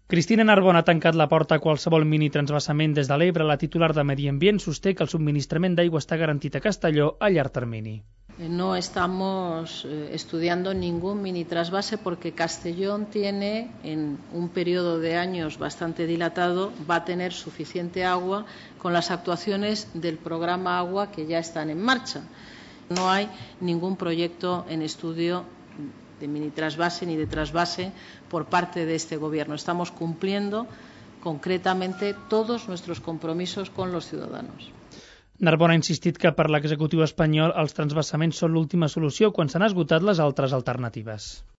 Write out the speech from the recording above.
Cristina Narbona ha tancat la porta a qualsevol mini-transvasament des de l'Ebre. La titular de Medi Ambient sosté que el subministrament d'aigua està garantit a Castelló a llarg termini. No estamos estudiando ningún mini trasvase porque Castellón tiene, en un periodo de años bastante dilatado, va a tener suficiente agua con las actuaciones del programa Agua que ya están en marcha. No hay ningún proyecto en estudio de mini trasvase ni de trasvase por parte de este Gobierno. Estamos cumpliendo concretamente todos nuestros compromisos con los ciudadanos. Narbona ha insistit que per l'executiu espanyol els transvasaments són l'última solució quan s'han esgotat les altres alternatives.